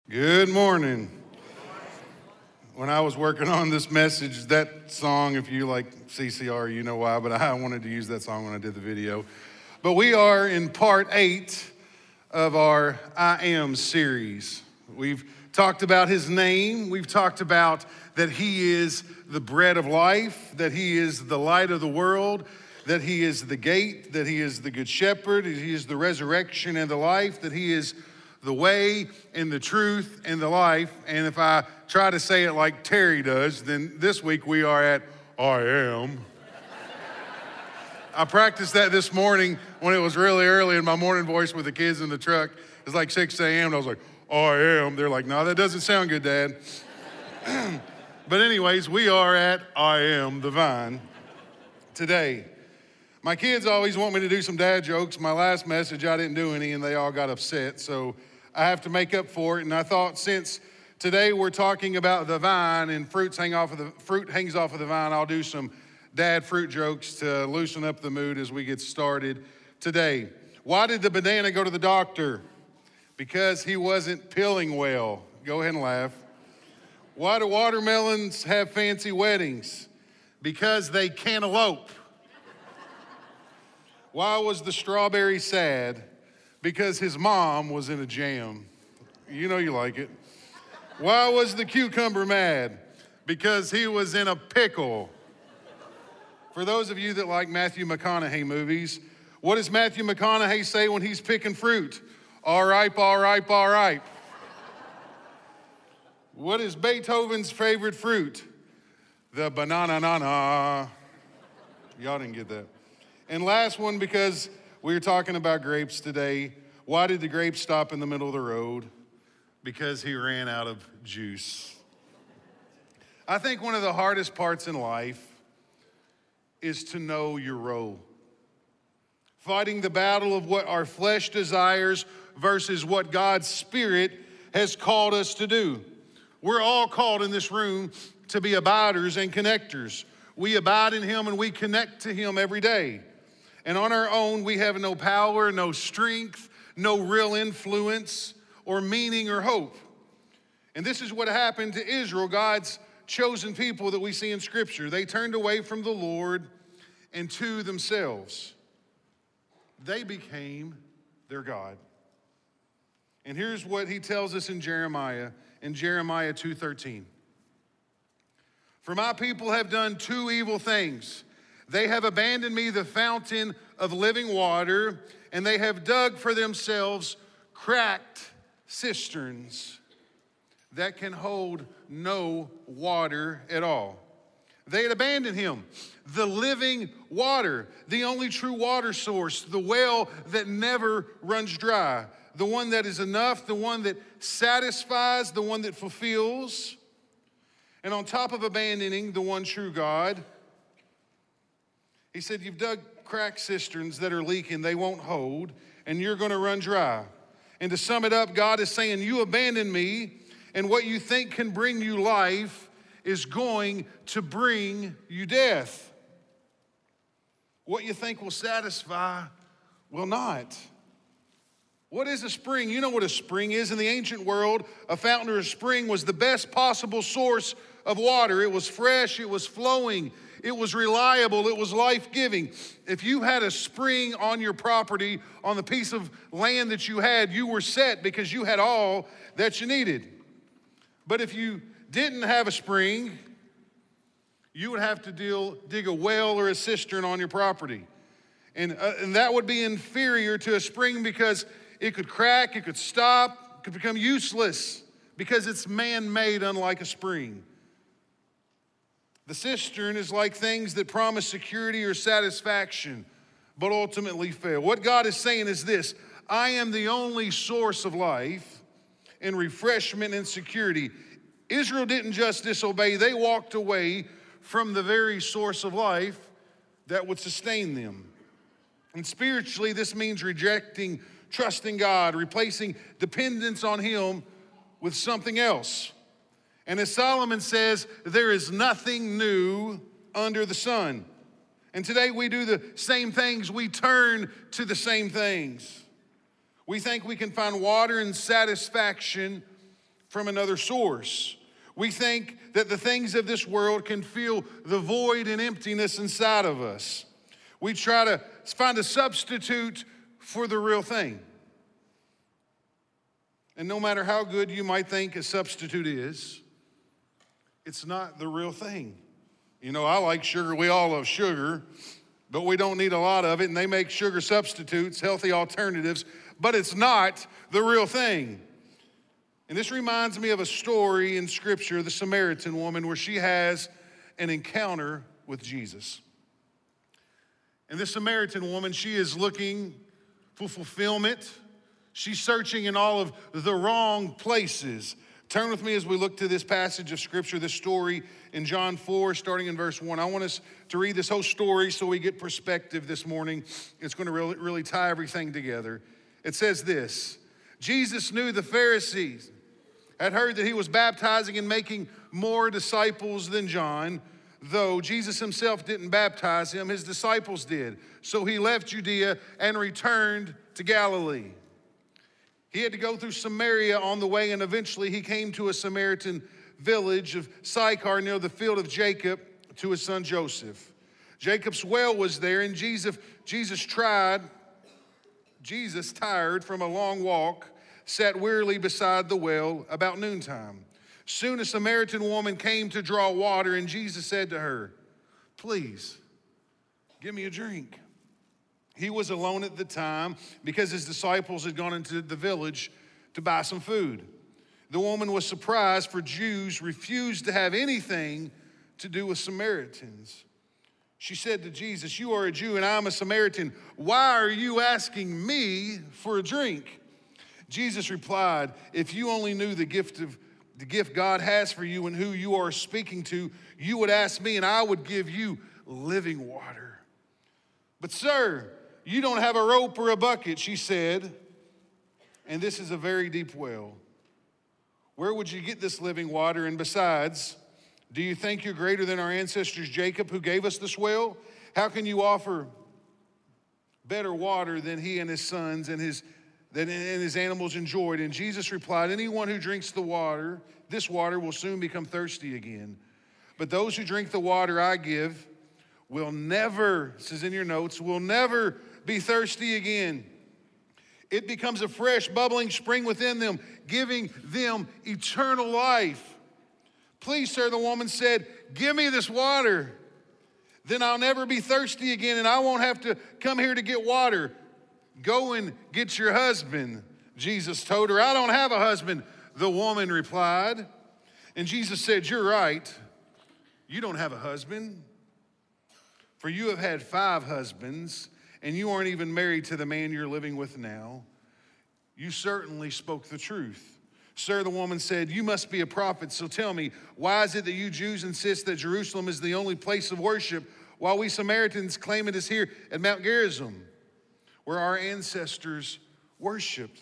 Good morning. When I was working on this message, that song, if you like CCR, you know why, but I wanted to use that song when I did the video. But we are in part 8 of our I Am series. We've talked about his name. We've talked about that he is the bread of life, that he is the light of the world, that he is the gate, that he is the good shepherd, that he is the resurrection and the life, that he is the way and the truth and the life. And if I try to say it like Terry does, then this week we are at I am. I practiced that this morning when it was really early in my morning voice with the kids in the truck. It's like 6 a.m. and I was like, I am. They're like, no, that doesn't sound good, Dad. But anyways, we are at I am the vine today. My kids always want me to do some dad jokes. My last message, I didn't do any and they all got upset. So I have to make up for it. And I thought since today we're talking about the vine and fruit hangs off of the vine, I'll do some dad fruit jokes to loosen up the mood as we get started today. Why did the banana go to the doctor? Because he wasn't peeling well. Go ahead and laugh. Why do watermelons have fancy weddings? Because they cantaloupe. Why was the strawberry sad? Because his mom was in a jam. You know you like it. Why was the cucumber mad? Because he was in a pickle. For those of you that like Matthew McConaughey movies, what does Matthew McConaughey say when he's picking fruit? All right, all right, all right. What is Beethoven's favorite fruit? The banana. Y'all didn't get that. And last one, because we were talking about grapes today. Why did the grapes stop in the middle of the road? Because he ran out of juice. I think one of the hardest parts in life is to know your role. Fighting the battle of what our flesh desires versus what God's Spirit has called us to do. We're all called in this room to be abiders and connectors. We abide in Him and we connect to Him every day. And on our own, we have no power, no strength, no real influence or meaning or hope. And this is what happened to Israel, God's chosen people that we see in Scripture. They turned away from the Lord and to themselves. They became their God. And here's what He tells us in Jeremiah 2:13. For my people have done two evil things. They have abandoned me, the fountain of living water, and they have dug for themselves cracked cisterns that can hold no water at all. They had abandoned Him, the living water, the only true water source, the well that never runs dry, the one that is enough, the one that satisfies, the one that fulfills. And on top of abandoning the one true God, He said, you've dug cracked cisterns that are leaking, they won't hold, and you're going to run dry. And to sum it up, God is saying, you abandoned me, and what you think can bring you life is going to bring you death. What you think will satisfy will not. What is a spring? You know what a spring is. In the ancient world, a fountain or a spring was the best possible source of water. It was fresh, it was flowing, it was reliable, it was life-giving. If you had a spring on your property, on the piece of land that you had, you were set because you had all that you needed. But if you didn't have a spring, you would have to dig a well or a cistern on your property. And that would be inferior to a spring because it could crack, it could stop, it could become useless because it's man-made, unlike a spring. The cistern is like things that promise security or satisfaction, but ultimately fail. What God is saying is this: I am the only source of life and refreshment and security. Israel didn't just disobey, they walked away from the very source of life that would sustain them. And spiritually, this means rejecting trusting God, replacing dependence on Him with something else. And as Solomon says, there is nothing new under the sun. And today we do the same things. We turn to the same things. We think we can find water and satisfaction from another source. We think that the things of this world can fill the void and emptiness inside of us. We try to find a substitute for the real thing. And no matter how good you might think a substitute is, it's not the real thing. You know, I like sugar. We all love sugar, but we don't need a lot of it. And they make sugar substitutes, healthy alternatives, but it's not the real thing. And this reminds me of a story in Scripture, the Samaritan woman, where she has an encounter with Jesus. And this Samaritan woman, she is looking for fulfillment. She's searching in all of the wrong places. Turn with me as we look to this passage of Scripture, this story in John 4, starting in verse 1. I want us to read this whole story so we get perspective this morning. It's going to really tie everything together. It says this: Jesus knew the Pharisees had heard that he was baptizing and making more disciples than John, though Jesus himself didn't baptize him, his disciples did. So he left Judea and returned to Galilee. He had to go through Samaria on the way, and eventually he came to a Samaritan village of Sychar near the field of Jacob to his son Joseph. Jacob's well was there, and Jesus, tired from a long walk, sat wearily beside the well about noontime. Soon a Samaritan woman came to draw water, and Jesus said to her, "Please, give me a drink." He was alone at the time because his disciples had gone into the village to buy some food. The woman was surprised, for Jews refused to have anything to do with Samaritans. She said to Jesus, "You are a Jew and I'm a Samaritan. Why are you asking me for a drink?" Jesus replied, "If you only knew the gift God has for you and who you are speaking to, you would ask me and I would give you living water." "But sir, you don't have a rope or a bucket," she said, "and this is a very deep well. Where would you get this living water? And besides, do you think you're greater than our ancestors Jacob, who gave us this well? How can you offer better water than he and his sons and his animals enjoyed?" And Jesus replied, "Anyone who drinks this water will soon become thirsty again. But those who drink the water I give will never," this is in your notes, "will never be thirsty again. It becomes a fresh, bubbling spring within them, giving them eternal life." "Please, sir," the woman said, "give me this water. Then I'll never be thirsty again, and I won't have to come here to get water." "Go and get your husband," Jesus told her. "I don't have a husband," the woman replied. And Jesus said, "You're right. You don't have a husband. For you have had 5 husbands, and you aren't even married to the man you're living with now. You certainly spoke the truth." "Sir," the woman said, "you must be a prophet. So tell me, why is it that you Jews insist that Jerusalem is the only place of worship, while we Samaritans claim it is here at Mount Gerizim, where our ancestors worshiped?"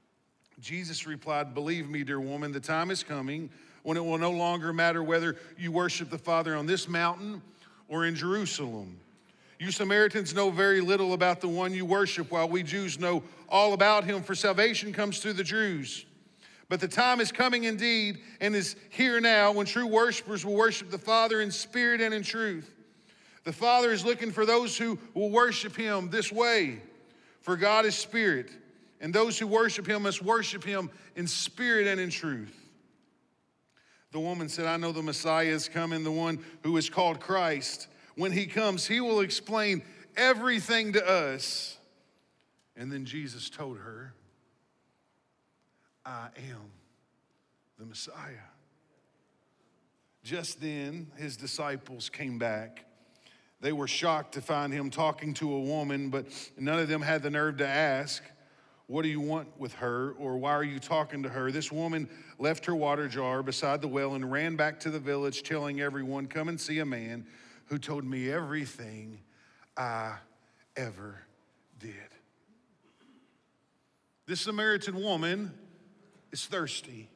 Jesus replied, "Believe me, dear woman, the time is coming when it will no longer matter whether you worship the Father on this mountain or in Jerusalem. You Samaritans know very little about the one you worship, while we Jews know all about him, for salvation comes through the Jews. But the time is coming indeed, and is here now, when true worshipers will worship the Father in spirit and in truth. The Father is looking for those who will worship him this way. For God is spirit, and those who worship him must worship him in spirit and in truth." The woman said, "I know the Messiah is coming, the one who is called Christ. When he comes, he will explain everything to us." And then Jesus told her, "I am the Messiah." Just then, his disciples came back. They were shocked to find him talking to a woman, but none of them had the nerve to ask, "What do you want with her?" or "Why are you talking to her?" This woman left her water jar beside the well and ran back to the village, telling everyone, "Come and see a man who told me everything I ever did." This Samaritan woman is thirsty.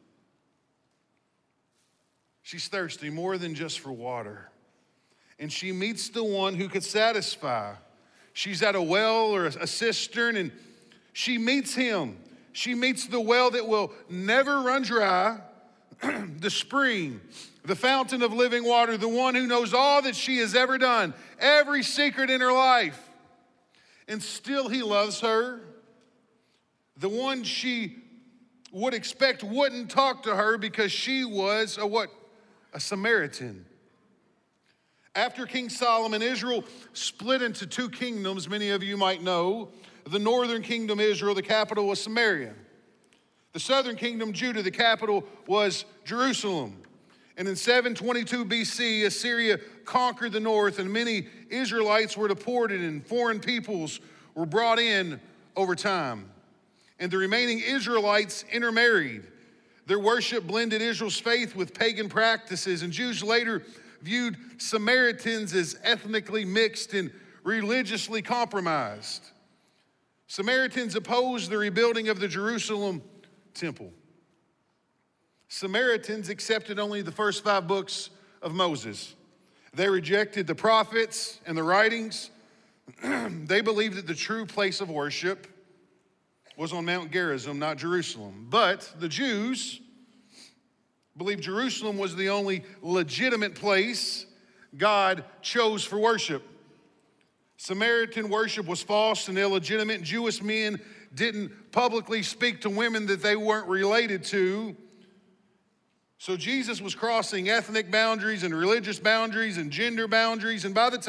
She's thirsty more than just for water. And she meets the one who could satisfy. She's at a well or a cistern, and she meets him. She meets the well that will never run dry, the spring, the fountain of living water, the one who knows all that she has ever done, every secret in her life. And still he loves her. The one she would expect wouldn't talk to her because she was a Samaritan. After King Solomon, Israel split into two kingdoms, many of you might know. The northern kingdom, Israel, the capital was Samaria. The southern kingdom, Judah, the capital was Jerusalem. And in 722 BC, Assyria conquered the north, and many Israelites were deported, and foreign peoples were brought in over time. And the remaining Israelites intermarried. Their worship blended Israel's faith with pagan practices, and Jews later viewed Samaritans as ethnically mixed and religiously compromised. Samaritans opposed the rebuilding of the Jerusalem temple. Samaritans accepted only the first 5 books of Moses. They rejected the prophets and the writings. They believed that the true place of worship was on Mount Gerizim, not Jerusalem. But the Jews believed Jerusalem was the only legitimate place God chose for worship. Samaritan worship was false and illegitimate. Jewish men didn't publicly speak to women that they weren't related to. So Jesus was crossing ethnic boundaries and religious boundaries and gender boundaries. And by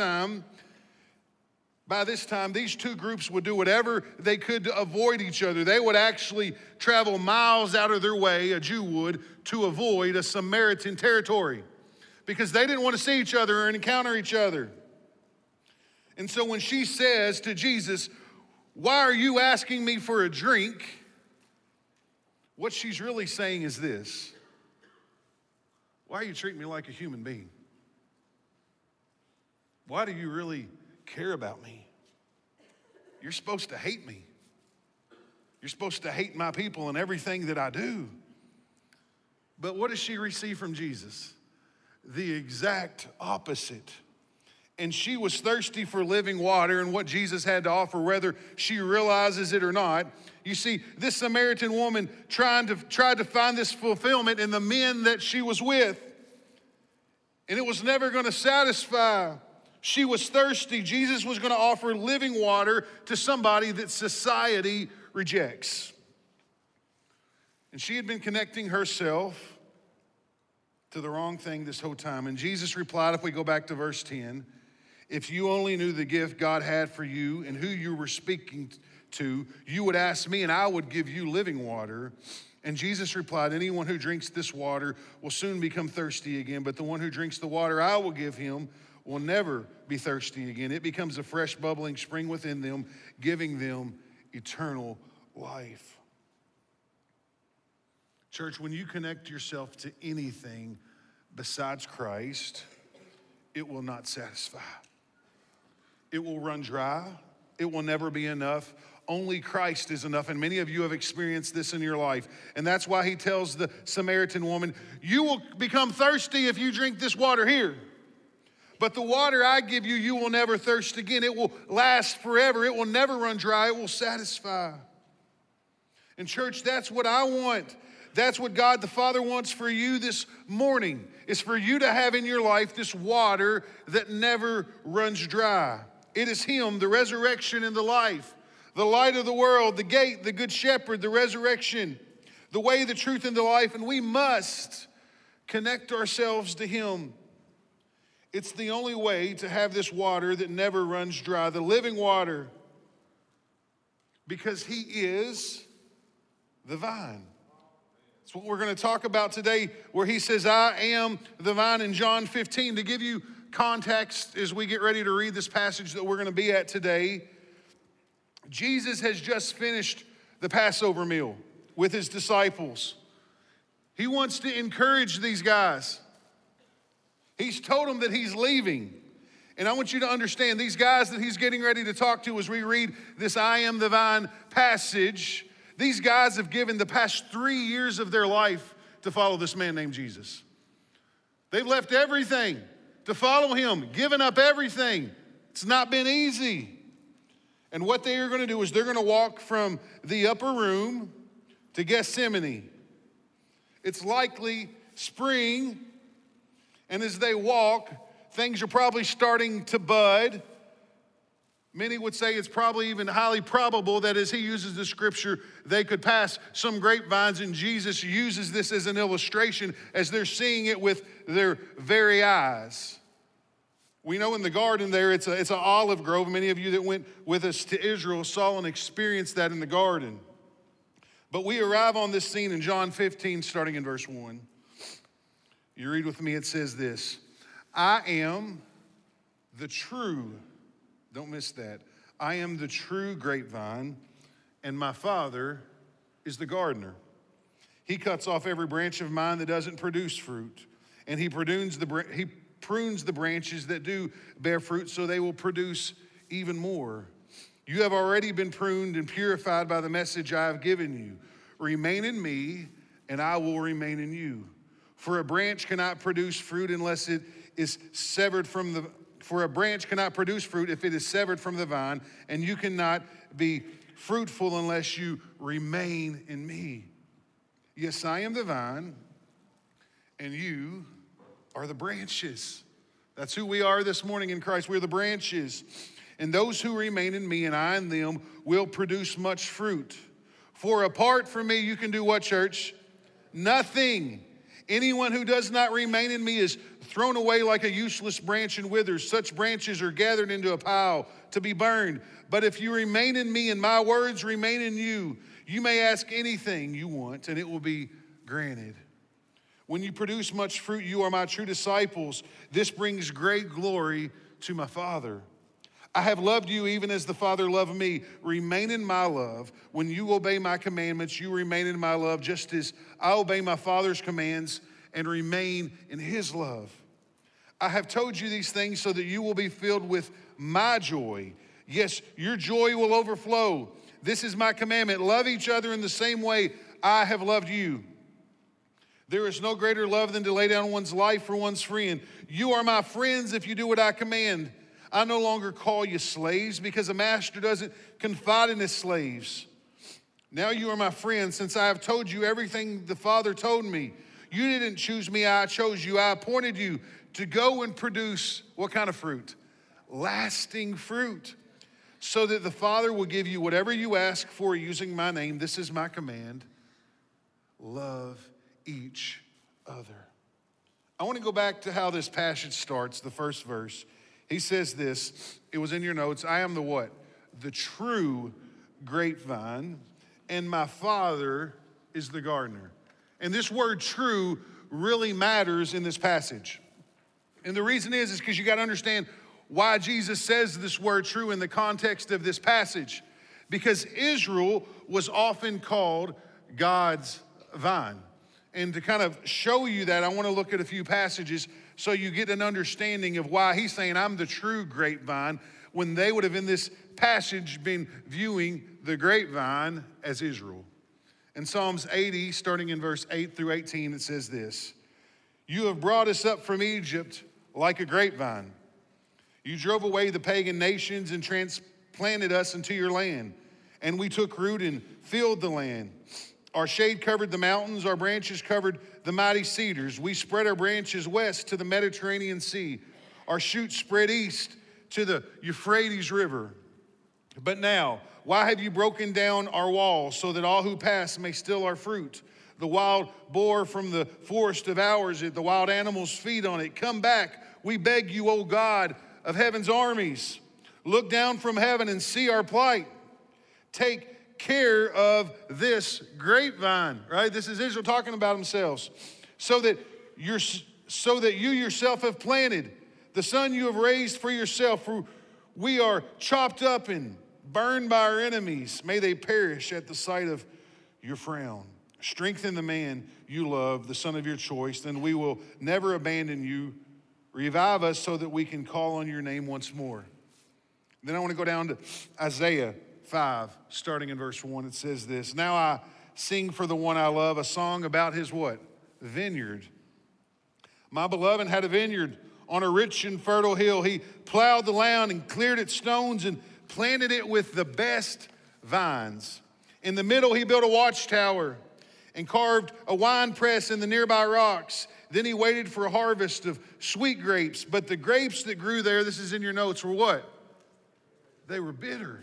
this time, these two groups would do whatever they could to avoid each other. They would actually travel miles out of their way, a Jew would, to avoid a Samaritan territory because they didn't want to see each other or encounter each other. And so when she says to Jesus, "Why are you asking me for a drink?" what she's really saying is this: why are you treating me like a human being? Why do you really care about me? You're supposed to hate me. You're supposed to hate my people and everything that I do. But what does she receive from Jesus? The exact opposite. And she was thirsty for living water and what Jesus had to offer, whether she realizes it or not. You see, this Samaritan woman tried to find this fulfillment in the men that she was with. And it was never going to satisfy. She was thirsty. Jesus was going to offer living water to somebody that society rejects. And she had been connecting herself to the wrong thing this whole time. And Jesus replied, if we go back to verse 10, "If you only knew the gift God had for you and who you were speaking to, you would ask me and I would give you living water." And Jesus replied, "Anyone who drinks this water will soon become thirsty again, but the one who drinks the water I will give him will never be thirsty again. It becomes a fresh bubbling spring within them, giving them eternal life." Church, when you connect yourself to anything besides Christ, it will not satisfy. It will run dry. It will never be enough. Only Christ is enough, and many of you have experienced this in your life. And that's why he tells the Samaritan woman, "You will become thirsty if you drink this water here. But the water I give you, you will never thirst again. It will last forever. It will never run dry. It will satisfy." And church, that's what I want. That's what God the Father wants for you this morning, is for you to have in your life this water that never runs dry. It is him, the resurrection and the life, the light of the world, the gate, the good shepherd, the resurrection, the way, the truth, and the life. And we must connect ourselves to him. It's the only way to have this water that never runs dry, the living water, because he is the vine. That's what we're going to talk about today, where he says, "I am the vine," in John 15. To give you context as we get ready to read this passage that we're going to be at today, Jesus has just finished the Passover meal with his disciples. He wants to encourage these guys. He's told them that he's leaving. And I want you to understand, these guys that he's getting ready to talk to as we read this "I am the vine" passage, these guys have given the past 3 years of their life to follow this man named Jesus. They've left everything to follow him, given up everything. It's not been easy. And what they are going to do is they're going to walk from the upper room to Gethsemane. It's likely spring, and as they walk, things are probably starting to bud. Many would say it's probably even highly probable that as he uses the scripture, they could pass some grapevines, and Jesus uses this as an illustration as they're seeing it with their very eyes. We know in the garden there, it's an olive grove. Many of you that went with us to Israel saw and experienced that in the garden. But we arrive on this scene in John 15, starting in verse 1. You read with me, it says this: I am the true, don't miss that, I am the true grapevine, and my Father is the gardener. He cuts off every branch of mine that doesn't produce fruit, and he prunes the branches that do bear fruit so they will produce even more. You have already been pruned and purified by the message I have given you. Remain in me, and I will remain in you. For a branch cannot produce fruit unless it is severed from the For a branch cannot produce fruit if it is severed from the vine, and you cannot be fruitful unless you remain in me. Yes, I am the vine, and you are the branches. That's who we are this morning in Christ. We're the branches. And those who remain in me and I in them will produce much fruit. For apart from me, you can do what, church? Nothing. Anyone who does not remain in me is thrown away like a useless branch and withers. Such branches are gathered into a pile to be burned. But if you remain in me and my words remain in you, you may ask anything you want and it will be granted. When you produce much fruit, you are my true disciples. This brings great glory to my Father. I have loved you even as the Father loved me. Remain in my love. When you obey my commandments, you remain in my love, just as I obey my Father's commands and remain in his love. I have told you these things so that you will be filled with my joy. Yes, your joy will overflow. This is my commandment. Love each other in the same way I have loved you. There is no greater love than to lay down one's life for one's friend. You are my friends if you do what I command. I no longer call you slaves because a master doesn't confide in his slaves. Now you are my friends since I have told you everything the Father told me. You didn't choose me, I chose you. I appointed you to go and produce what kind of fruit? Lasting fruit. So that the Father will give you whatever you ask for using my name. This is my command. Love each other. I want to go back to how this passage starts, the first verse. He says this, it was in your notes, I am the what? The true grapevine, and my Father is the gardener. And this word true really matters in this passage. And the reason is because you got to understand why Jesus says this word true in the context of this passage. Because Israel was often called God's vine. And to kind of show you that, I want to look at a few passages so you get an understanding of why he's saying, I'm the true grapevine, when they would have in this passage been viewing the grapevine as Israel. In Psalms 80, starting in verse 8 through 18, it says this: You have brought us up from Egypt like a grapevine. You drove away the pagan nations and transplanted us into your land. And we took root and filled the land. Our shade covered the mountains, our branches covered the mighty cedars. We spread our branches west to the Mediterranean Sea. Our shoots spread east to the Euphrates River. But now, why have you broken down our walls so that all who pass may steal our fruit? The wild boar from the forest devours it. The wild animals feed on it. Come back, we beg you, O God of heaven's armies. Look down from heaven and see our plight. Take care of this grapevine, right? This is Israel talking about themselves. So that you yourself have planted, the son you have raised for yourself, for we are chopped up and burned by our enemies. May they perish at the sight of your frown. Strengthen the man you love, the son of your choice, then we will never abandon you. Revive us so that we can call on your name once more. Then I want to go down to Isaiah 5, starting in verse 1. It says this: Now I sing for the one I love a song about his what? Vineyard. My beloved had a vineyard on a rich and fertile hill. He plowed the land and cleared its stones and planted it with the best vines. In the middle he built a watchtower and carved a wine press in the nearby rocks. Then he waited for a harvest of sweet grapes. But the grapes that grew there, this is in your notes, were what? They were bitter.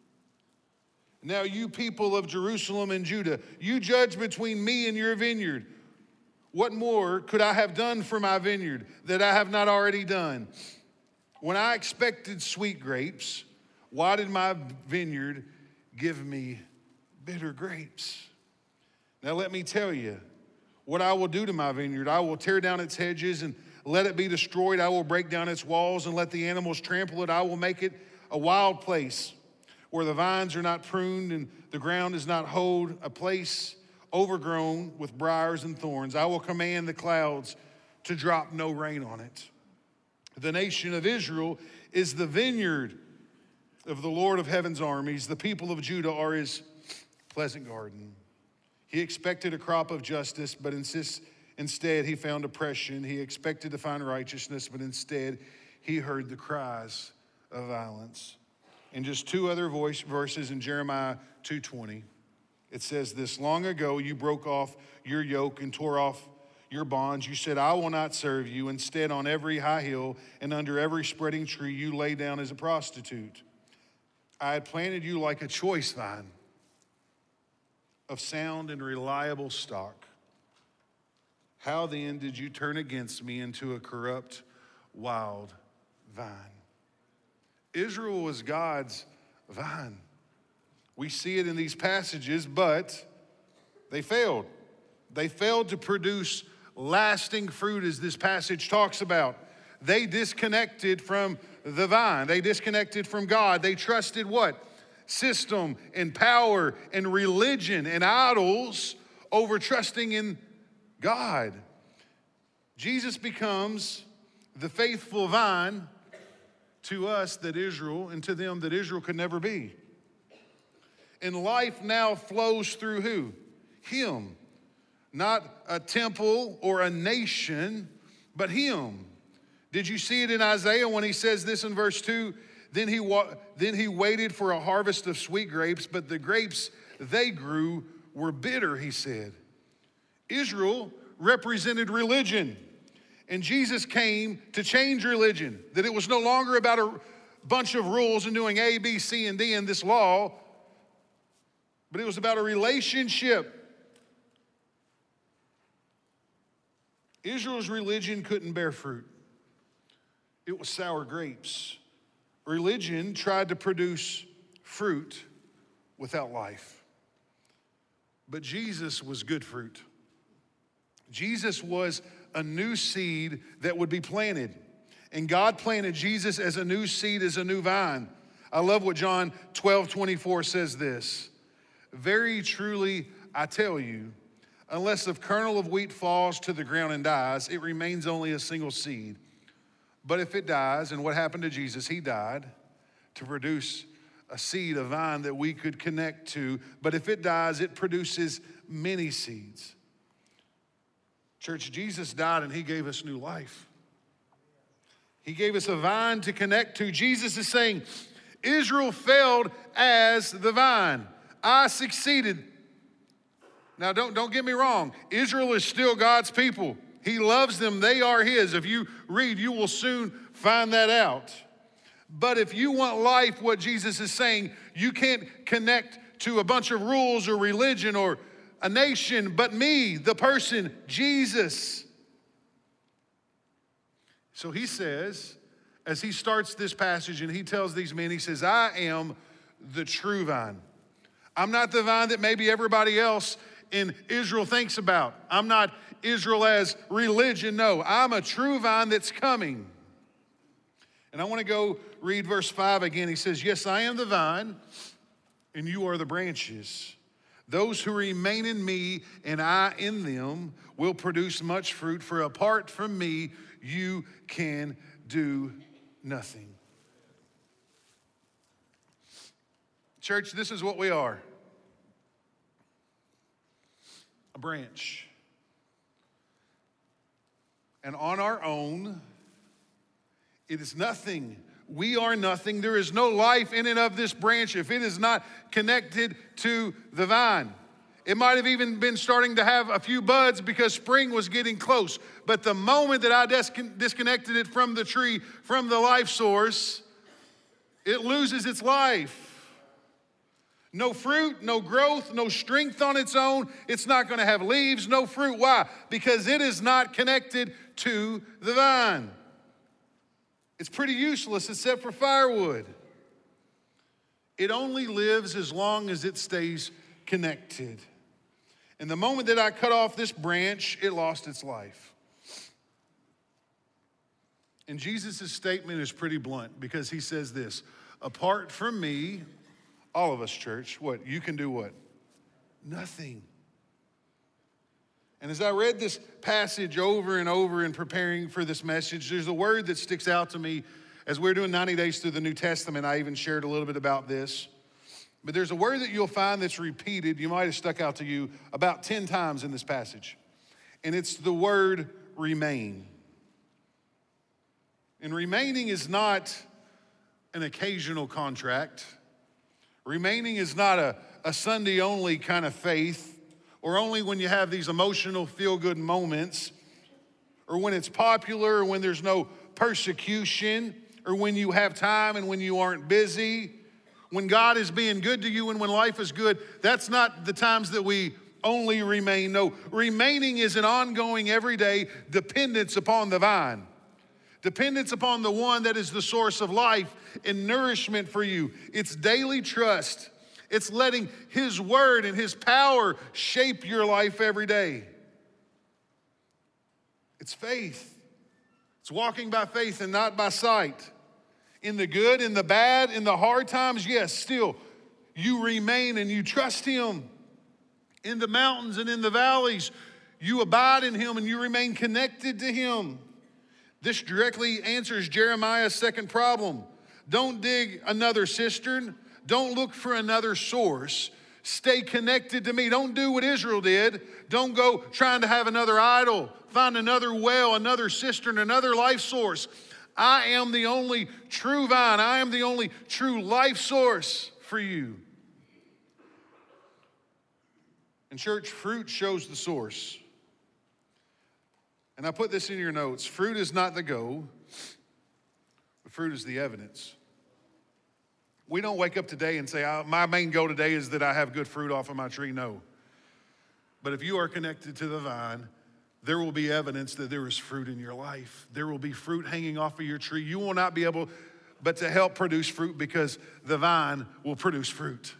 Now you people of Jerusalem and Judah, you judge between me and your vineyard. What more could I have done for my vineyard that I have not already done? When I expected sweet grapes, why did my vineyard give me bitter grapes? Now let me tell you what I will do to my vineyard. I will tear down its hedges and let it be destroyed. I will break down its walls and let the animals trample it. I will make it a wild place where the vines are not pruned and the ground is not hoed, a place overgrown with briars and thorns. I will command the clouds to drop no rain on it. The nation of Israel is the vineyard of the Lord of heaven's armies. The people of Judah are his pleasant garden. He expected a crop of justice, but instead he found oppression. He expected to find righteousness, but instead he heard the cries of violence. And just two other verses in Jeremiah 2:20, it says this: long ago you broke off your yoke and tore off your bonds. You said, I will not serve you. Instead, on every high hill and under every spreading tree, you lay down as a prostitute. I had planted you like a choice vine of sound and reliable stock. How then did you turn against me into a corrupt, wild vine? Israel was God's vine. We see it in these passages, but they failed. They failed to produce lasting fruit, as this passage talks about. They disconnected from the vine. They disconnected from God. They trusted what? System and power and religion and idols over trusting in God. Jesus becomes the faithful vine to us that Israel, and to them that Israel could never be. And life now flows through who? Him. Not a temple or a nation, but him. Did you see it in Isaiah when he says this in verse 2? Then he waited for a harvest of sweet grapes, but the grapes they grew were bitter, he said. Israel represented religion, and Jesus came to change religion, that it was no longer about a bunch of rules and doing A, B, C, and D in this law, but it was about a relationship. Israel's religion couldn't bear fruit. It was sour grapes. Religion tried to produce fruit without life. But Jesus was good fruit. Jesus was a new seed that would be planted. And God planted Jesus as a new seed, as a new vine. I love what John 12:24 says this: very truly I tell you, unless a kernel of wheat falls to the ground and dies, it remains only a single seed. But if it dies, and what happened to Jesus? He died to produce a seed, a vine that we could connect to. But if it dies, it produces many seeds. Church, Jesus died and he gave us new life. He gave us a vine to connect to. Jesus is saying, Israel failed as the vine. I succeeded. Now, don't get me wrong. Israel is still God's people. He loves them. They are his. If you read, you will soon find that out. But if you want life, what Jesus is saying, you can't connect to a bunch of rules or religion or a nation, but me, the person, Jesus. So he says, as he starts this passage and he tells these men, he says, I am the true vine. I'm not the vine that maybe everybody else in Israel thinks about. I'm not Israel as religion. No, I'm a true vine that's coming. And I want to go read verse 5 again. He says, yes, I am the vine, and you are the branches. Those who remain in me and I in them will produce much fruit, for apart from me, you can do nothing. Church, this is what we are. A branch. And on our own, it is nothing. We are nothing. There is no life in and of this branch if it is not connected to the vine. It might have even been starting to have a few buds because spring was getting close. But the moment that I disconnected it from the tree, from the life source, it loses its life. No fruit, no growth, no strength on its own. It's not going to have leaves, no fruit. Why? Because it is not connected to the vine. It's pretty useless except for firewood. It only lives as long as it stays connected. And the moment that I cut off this branch, it lost its life. And Jesus' statement is pretty blunt because he says this, apart from me, all of us, church, what? You can do what? Nothing. And as I read this passage over and over in preparing for this message, there's a word that sticks out to me. As we're doing 90 days through the New Testament, I even shared a little bit about this. But there's a word that you'll find that's repeated, you might have stuck out to you, about 10 times in this passage. And it's the word remain. And remaining is not an occasional contract. Remaining is not a Sunday-only kind of faith, or only when you have these emotional feel-good moments, or when it's popular, or when there's no persecution, or when you have time and when you aren't busy. When God is being good to you and when life is good, that's not the times that we only remain. No, remaining is an ongoing, everyday dependence upon the vine. Dependence upon the one that is the source of life and nourishment for you. It's daily trust. It's letting his word and his power shape your life every day. It's faith. It's walking by faith and not by sight. In the good, in the bad, in the hard times, yes, still, you remain and you trust him. In the mountains and in the valleys, you abide in him and you remain connected to him. This directly answers Jeremiah's second problem. Don't dig another cistern. Don't look for another source. Stay connected to me. Don't do what Israel did. Don't go trying to have another idol, find another well, another cistern, another life source. I am the only true vine. I am the only true life source for you. And church, fruit shows the source. And I put this in your notes. Fruit is not the goal, but fruit is the evidence. We don't wake up today and say, my main goal today is that I have good fruit off of my tree. No. But if you are connected to the vine, there will be evidence that there is fruit in your life. There will be fruit hanging off of your tree. You will not be able but to help produce fruit because the vine will produce fruit.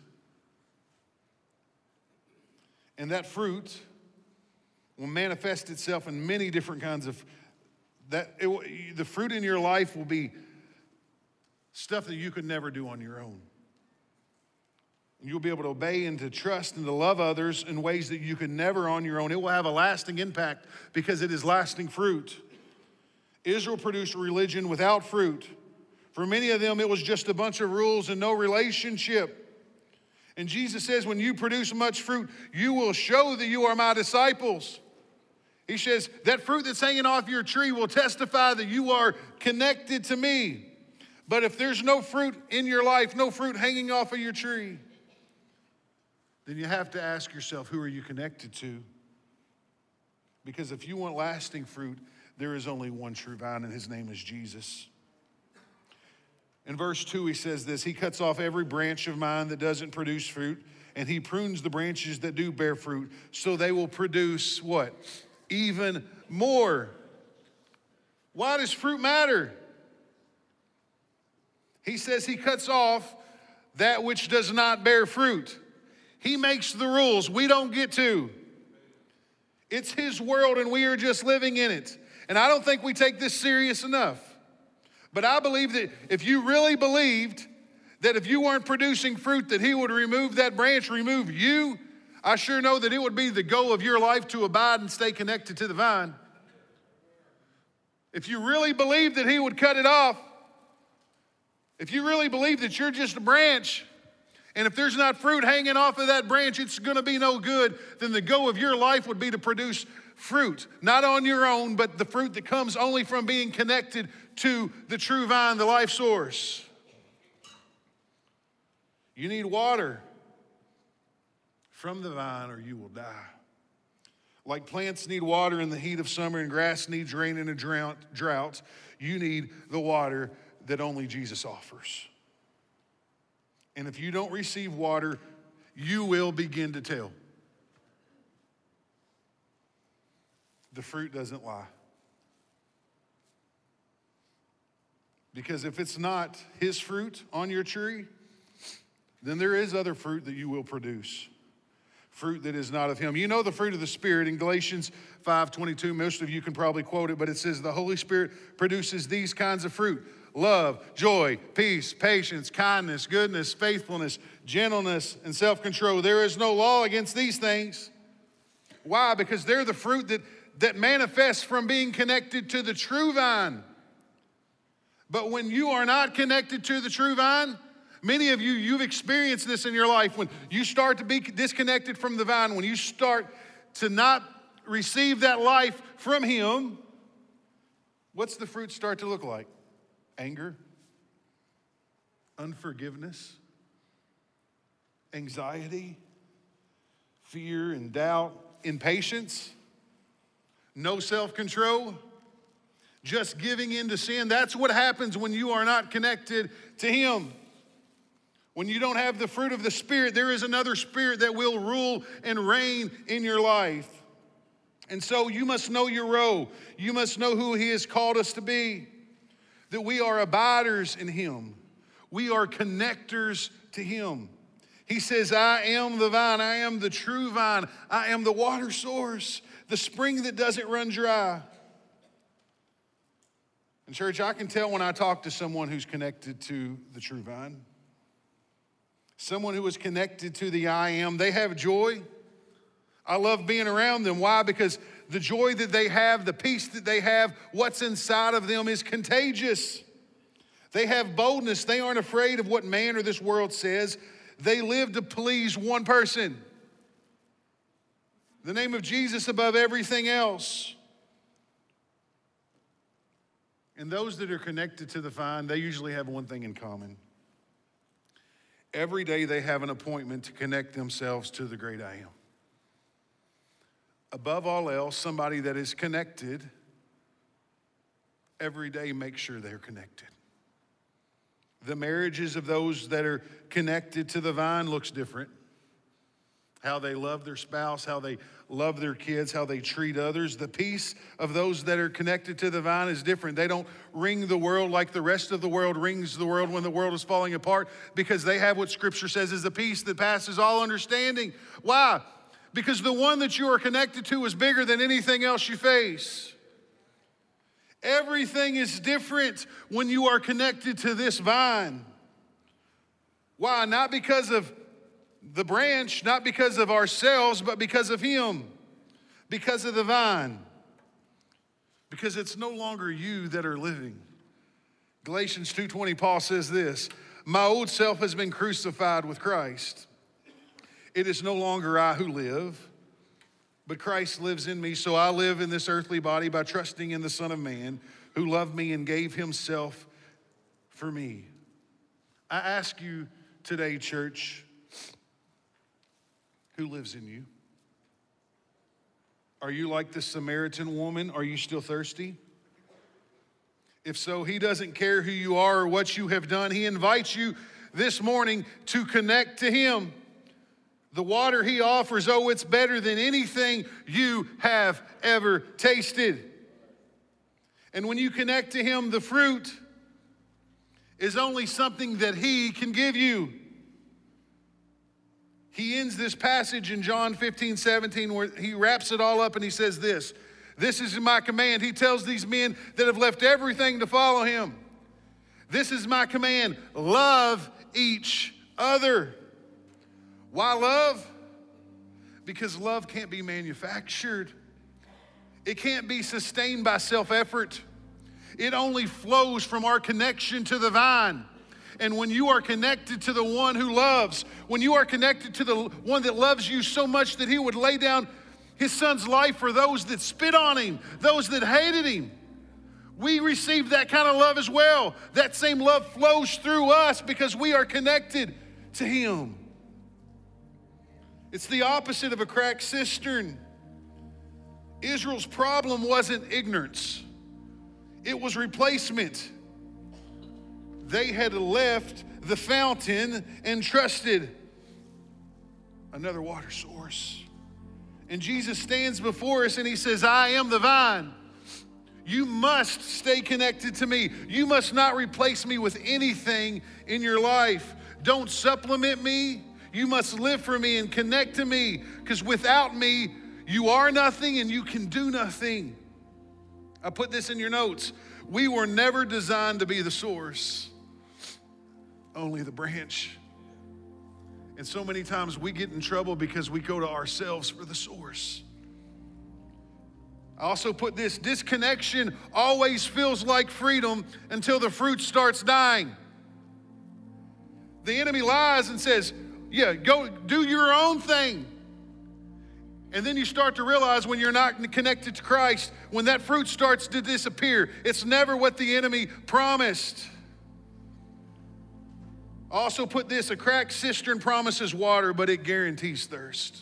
And that fruit will manifest itself in many different kinds of, the fruit in your life will be stuff that you could never do on your own. And you'll be able to obey and to trust and to love others in ways that you could never on your own. It will have a lasting impact because it is lasting fruit. Israel produced a religion without fruit. For many of them, it was just a bunch of rules and no relationship. And Jesus says, when you produce much fruit, you will show that you are my disciples. He says, that fruit that's hanging off your tree will testify that you are connected to me. But if there's no fruit in your life, no fruit hanging off of your tree, then you have to ask yourself, who are you connected to? Because if you want lasting fruit, there is only one true vine, and his name is Jesus. In verse 2, he says this, he cuts off every branch of mine that doesn't produce fruit, and he prunes the branches that do bear fruit, so they will produce what? Even more. Why does fruit matter? He says he cuts off that which does not bear fruit. He makes the rules. We don't get to. It's his world and we are just living in it. And I don't think we take this serious enough. But I believe that if you really believed that if you weren't producing fruit that he would remove that branch, remove you, I sure know that it would be the goal of your life to abide and stay connected to the vine. If you really believe that he would cut it off, if you really believe that you're just a branch, and if there's not fruit hanging off of that branch, it's going to be no good, then the goal of your life would be to produce fruit, not on your own, but the fruit that comes only from being connected to the true vine, the life source. You need water. from the vine or you will die. Like plants need water in the heat of summer and grass needs rain in a drought, you need the water that only Jesus offers. And if you don't receive water, you will begin to tell. The fruit doesn't lie. Because if it's not his fruit on your tree, then there is other fruit that you will produce. Fruit that is not of him. You know the fruit of the Spirit in Galatians 5:22. Most of you can probably quote it, but it says the Holy Spirit produces these kinds of fruit: love, joy, peace, patience, kindness, goodness, faithfulness, gentleness, and self-control. There is no law against these things. Why? Because they're the fruit that manifests from being connected to the true vine. But when you are not connected to the true vine, many of you, you've experienced this in your life. When you start to be disconnected from the vine, when you start to not receive that life from him, what's the fruit start to look like? Anger, unforgiveness, anxiety, fear and doubt, impatience, no self-control, just giving in to sin. That's what happens when you are not connected to him. When you don't have the fruit of the Spirit, there is another spirit that will rule and reign in your life. And so you must know your role. You must know who he has called us to be. That we are abiders in him. We are connectors to him. He says, I am the vine. I am the true vine. I am the water source, the spring that doesn't run dry. And church, I can tell when I talk to someone who's connected to the true vine. Someone who is connected to the I am. They have joy. I love being around them. Why? Because the joy that they have, the peace that they have, what's inside of them is contagious. They have boldness. They aren't afraid of what man or this world says. They live to please one person. The name of Jesus above everything else. And those that are connected to the vine, they usually have one thing in common. Every day they have an appointment to connect themselves to the great I am. Above all else, somebody that is connected, every day make sure they're connected. The marriages of those that are connected to the vine looks different. How they love their spouse, how they love their kids, how they treat others. The peace of those that are connected to the vine is different. They don't ring the world like the rest of the world rings the world when the world is falling apart, because they have what Scripture says is the peace that passes all understanding. Why? Because the one that you are connected to is bigger than anything else you face. Everything is different when you are connected to this vine. Why? Not because of the branch, not because of ourselves, but because of him, because of the vine, because it's no longer you that are living. Galatians 2:20, Paul says this, my old self has been crucified with Christ. It is no longer I who live, but Christ lives in me. So I live in this earthly body by trusting in the Son of Man who loved me and gave himself for me. I ask you today, church, who lives in you? Are you like the Samaritan woman? Are you still thirsty? If so, he doesn't care who you are or what you have done. He invites you this morning to connect to him. The water he offers, oh, it's better than anything you have ever tasted. And when you connect to him, the fruit is only something that he can give you. He ends this passage in John 15:17 where he wraps it all up and he says this is my command. He tells these men that have left everything to follow him. This is my command, love each other. Why love? Because love can't be manufactured. It can't be sustained by self-effort. It only flows from our connection to the vine. And when you are connected to the one who loves, when you are connected to the one that loves you so much that he would lay down his son's life for those that spit on him, those that hated him, we receive that kind of love as well. That same love flows through us because we are connected to him. It's the opposite of a cracked cistern. Israel's problem wasn't ignorance. It was replacement. They had left the fountain and trusted another water source. And Jesus stands before us and he says, I am the vine. You must stay connected to me. You must not replace me with anything in your life. Don't supplement me. You must live for me and connect to me, because without me, you are nothing and you can do nothing. I put this in your notes. We were never designed to be the source, only the branch. And so many times we get in trouble because we go to ourselves for the source. I also put this: disconnection always feels like freedom until the fruit starts dying. The enemy lies and says, yeah, go do your own thing. And then you start to realize when you're not connected to Christ, when that fruit starts to disappear, it's never what the enemy promised. I also put this: a cracked cistern promises water, but it guarantees thirst.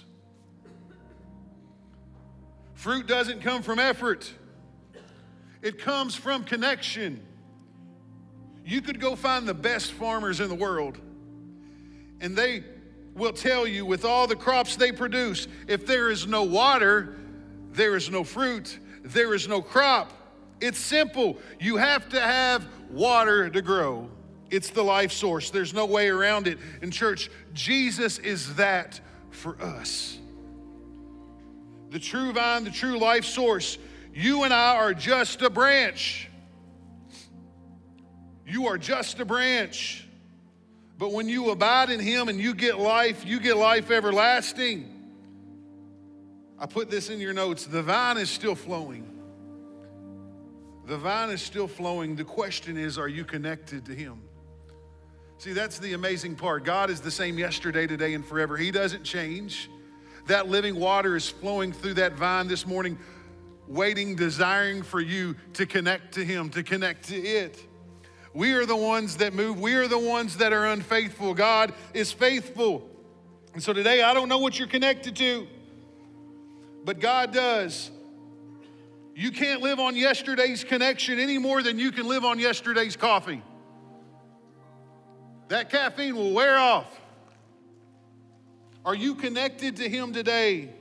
Fruit doesn't come from effort. It comes from connection. You could go find the best farmers in the world, and they will tell you, with all the crops they produce, if there is no water, there is no fruit, there is no crop. It's simple. You have to have water to grow. It's the life source. There's no way around it. In church, Jesus is that for us. The true vine, the true life source. You and I are just a branch. You are just a branch. But when you abide in him and you get life everlasting. I put this in your notes. The vine is still flowing. The vine is still flowing. The question is, are you connected to him? See, that's the amazing part. God is the same yesterday, today, and forever. He doesn't change. That living water is flowing through that vine this morning, waiting, desiring for you to connect to him, to connect to it. We are the ones that move. We are the ones that are unfaithful. God is faithful. And so today, I don't know what you're connected to, but God does. You can't live on yesterday's connection any more than you can live on yesterday's coffee. That caffeine will wear off. Are you connected to him today?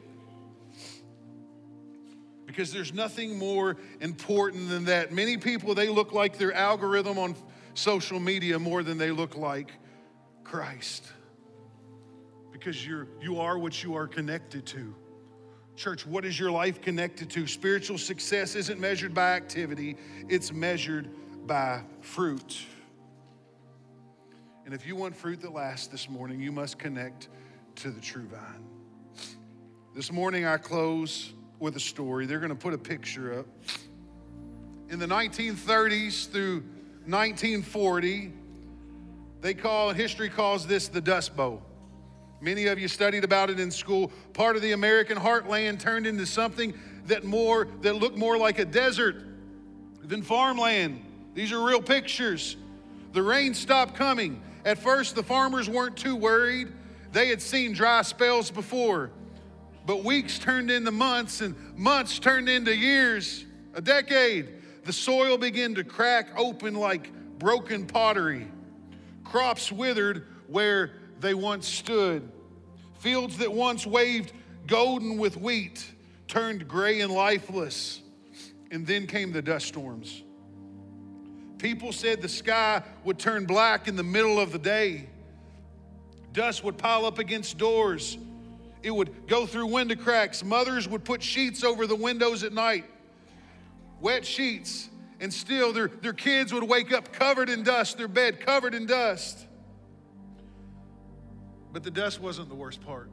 Because there's nothing more important than that. Many people, they look like their algorithm on social media more than they look like Christ. Because you are what you are connected to. Church, what is your life connected to? Spiritual success isn't measured by activity, it's measured by fruit. And if you want fruit that lasts this morning, you must connect to the true vine. This morning I close with a story. They're going to put a picture up. In the 1930s through 1940, history calls this the Dust Bowl. Many of you studied about it in school. Part of the American heartland turned into something that looked more like a desert than farmland. These are real pictures. The rain stopped coming. At first, the farmers weren't too worried. They had seen dry spells before. But weeks turned into months, and months turned into years, a decade. The soil began to crack open like broken pottery. Crops withered where they once stood. Fields that once waved golden with wheat turned gray and lifeless. And then came the dust storms. People said the sky would turn black in the middle of the day. Dust would pile up against doors. It would go through window cracks. Mothers would put sheets over the windows at night, wet sheets, and still their kids would wake up covered in dust, their bed covered in dust. But the dust wasn't the worst part.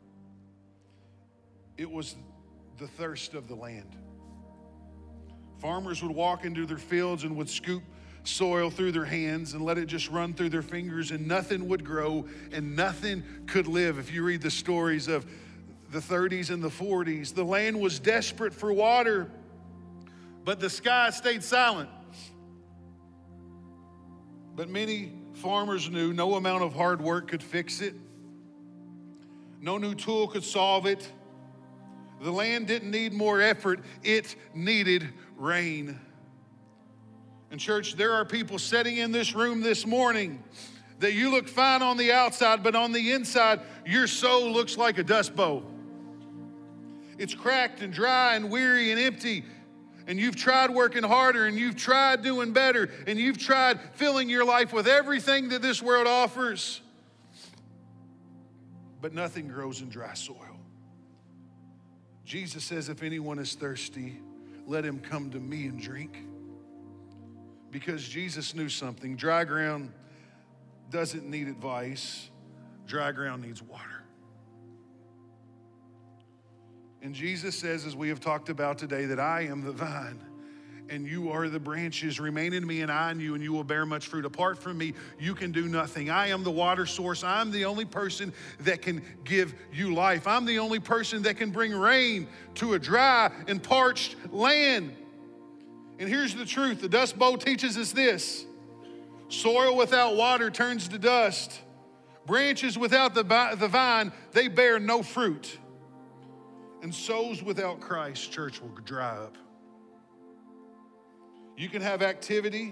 It was the thirst of the land. Farmers would walk into their fields and would scoop soil through their hands and let it just run through their fingers, and nothing would grow and nothing could live. If you read the stories of the 30s and the 40s, the land was desperate for water, but the sky stayed silent. But many farmers knew no amount of hard work could fix it. No new tool could solve it. The land didn't need more effort. It needed rain. And church, there are people sitting in this room this morning that you look fine on the outside, but on the inside, your soul looks like a dust bowl. It's cracked and dry and weary and empty. And you've tried working harder, and you've tried doing better, and you've tried filling your life with everything that this world offers. But nothing grows in dry soil. Jesus says, if anyone is thirsty, let him come to me and drink. Because Jesus knew something. Dry ground doesn't need advice. Dry ground needs water. And Jesus says, as we have talked about today, that I am the vine and you are the branches. Remain in me and I in you, and you will bear much fruit. Apart from me, you can do nothing. I am the water source. I'm the only person that can give you life. I'm the only person that can bring rain to a dry and parched land. And here's the truth. The Dust Bowl teaches us this. Soil without water turns to dust. Branches without the vine, they bear no fruit. And souls without Christ, church, will dry up. You can have activity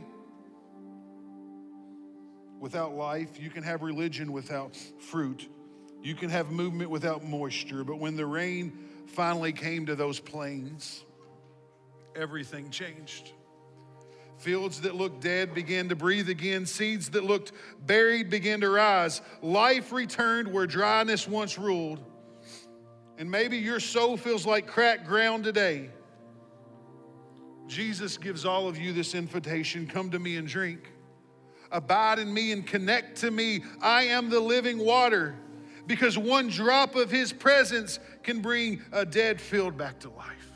without life. You can have religion without fruit. You can have movement without moisture. But when the rain finally came to those plains, everything changed. Fields that looked dead began to breathe again. Seeds that looked buried began to rise. Life returned where dryness once ruled. And maybe your soul feels like cracked ground today. Jesus gives all of you this invitation. Come to me and drink. Abide in me and connect to me. I am the living water. Because one drop of his presence can bring a dead field back to life.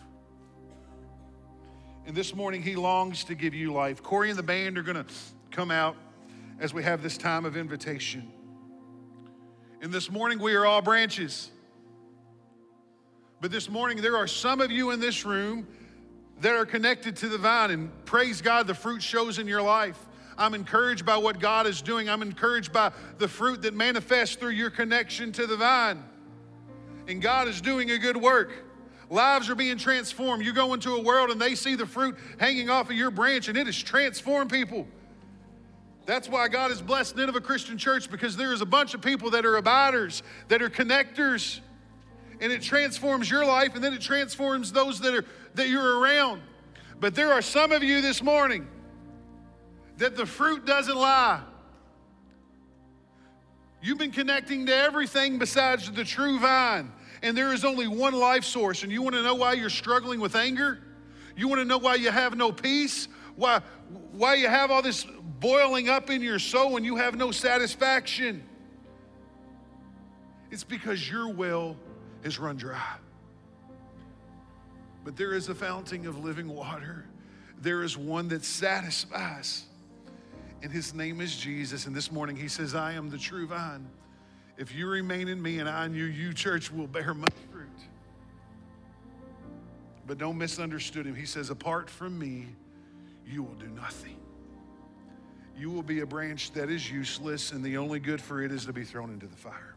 And this morning he longs to give you life. Corey and the band are going to come out as we have this time of invitation. And this morning we are all branches. But this morning there are some of you in this room that are connected to the vine, and praise God, the fruit shows in your life. I'm encouraged by what God is doing. I'm encouraged by the fruit that manifests through your connection to the vine. And God is doing a good work. Lives are being transformed. You go into a world and they see the fruit hanging off of your branch, and it has transformed people. That's why God has blessed Nineveh Christian Church, because there is a bunch of people that are abiders, that are connectors. And it transforms your life, and then it transforms those that you're around. But there are some of you this morning that the fruit doesn't lie. You've been connecting to everything besides the true vine, and there is only one life source. And you want to know why you're struggling with anger? You want to know why you have no peace? Why you have all this boiling up in your soul and you have no satisfaction? It's because your well has run dry. But there is a fountain of living water. There is one that satisfies. And his name is Jesus. And this morning he says, I am the true vine. If you remain in me and I in you, you, church, will bear much fruit. But don't misunderstand him. He says, apart from me, you will do nothing. You will be a branch that is useless, and the only good for it is to be thrown into the fire.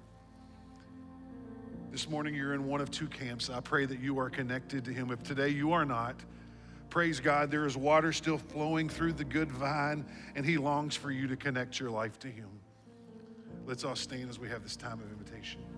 This morning you're in one of two camps. I pray that you are connected to him. If today you are not, praise God, there is water still flowing through the good vine, and he longs for you to connect your life to him. Let's all stand as we have this time of invitation.